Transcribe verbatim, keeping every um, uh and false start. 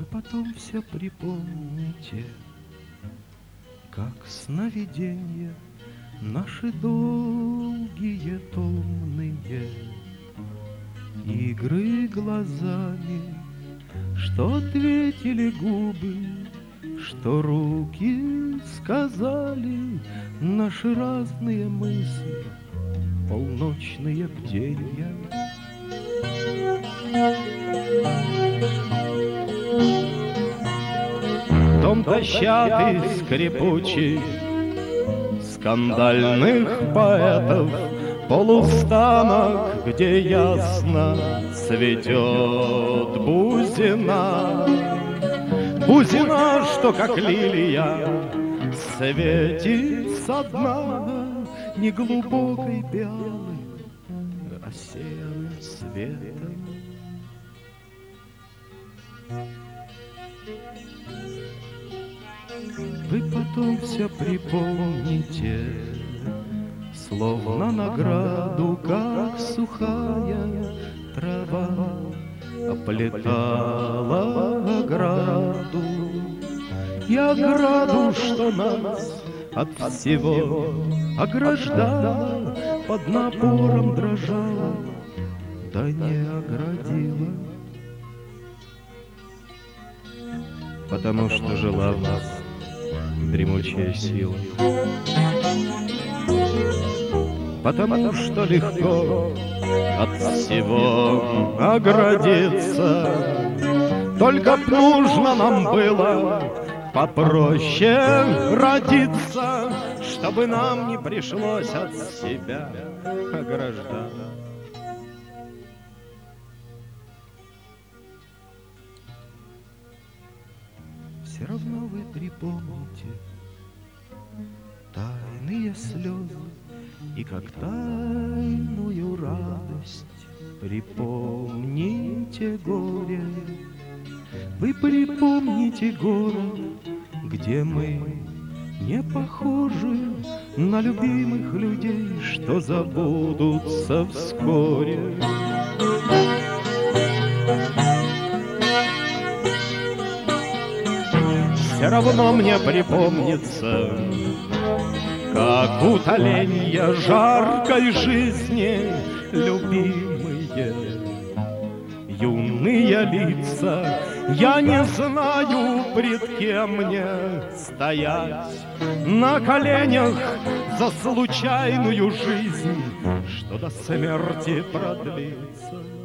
Вы потом все припомните, как сновиденья наши долгие томные игры глазами, что ответили губы, что руки сказали наши разные мысли, полночные бденья. Дом дощатый, скрипучий, скандальных поэтов, полустанок, где ясно цветет бузина. Бузина, что как лилия светит со дна, не глубокой белой, а серым светом. Вы потом все припомните, словно награду, как сухая трава оплетала ограду. И ограду, что нас от всего ограждала, под напором дрожала, да не оградила. Потому что жила в нас дремучая сила, потому что легко от всего оградиться. Только б нужно нам было попроще родиться, чтобы нам не пришлось от себя ограждаться. Все равно вы припомните тайные слезы и как тайную радость. Припомните горе, вы припомните город, где мы не похожи на любимых людей, что забудутся вскоре. Все равно мне припомнится, как утоленье жаркой жизни любимые юные лица. Я не знаю, пред кем мне стоять на коленях за случайную жизнь, что до смерти продлится.